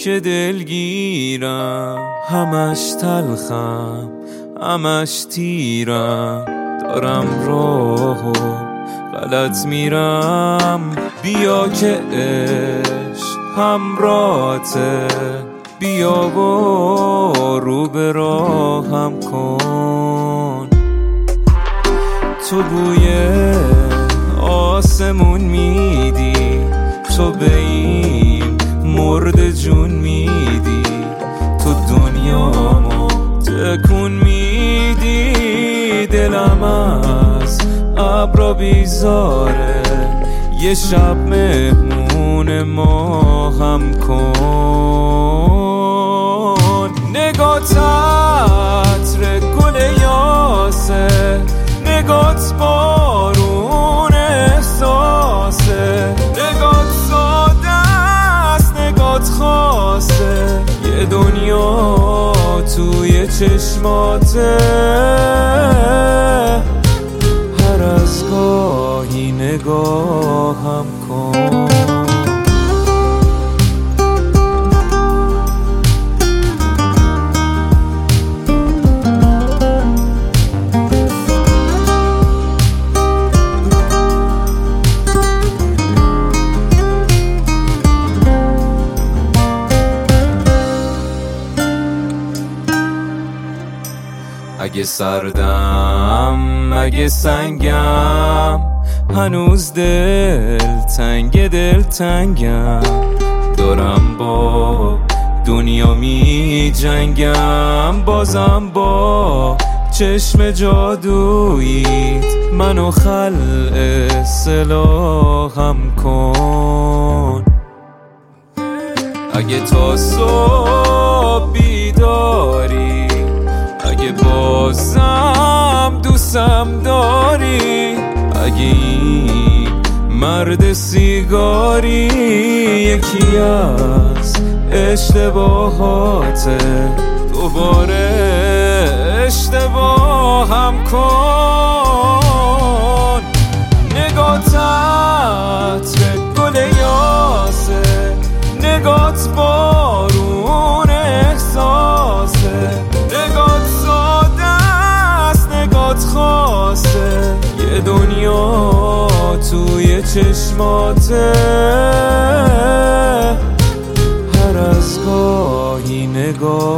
که دلگیرم، همش تلخم همش تیرم، دارم راهو غلط میرم. بیا که عشق همراهته، بیا و رو به راهم کن. تو بوی آسمون میدی، تو به این مرد جون میدی، تو دنیامو تکون میدی. دلم از ابرا بیزاره، یه شب مهمون ما هم کن. نگات عطر گل یاسه، نگات بارون احساسه، نگات ساده است نگات خاصه، یه دنیا توی چشماته. هر از گاهی نگاهم کن. اگه سردم اگه سنگم، هنوز دل تنگم، دارم با دنیا می جنگم. بازم با چشم جادوییت منو خلع سلاحم کن. اگه تا صبح بیداری، اگه بازم دوستم داری، اگه این مرد سیگاری یکی از اشتباهاته، دوباره اشتباهم کن. نگات عطر گل یاسه، نگات بارون احساسه، نگات خاصه، یه دنیا توی چشماته. هر از گاهی نگاه